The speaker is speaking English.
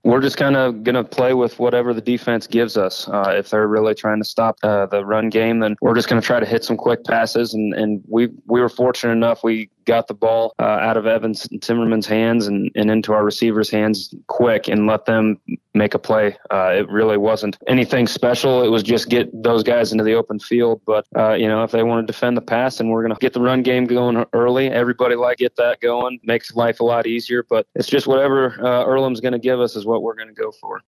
we're just kind of going to play with whatever the defense gives us. If they're really trying to stop the run game, then we're just going to try to hit some quick passes. And we were fortunate enough. We got the ball out of Evans and Timmerman's hands and into our receivers' hands quick and let them make a play. It really wasn't anything special. It was just get those guys into the open field. But, if they want to defend the pass, and we're going to get the run game going early, everybody get that going, makes life a lot easier. But it's just whatever Earlham's going to give us is what we're going to go for.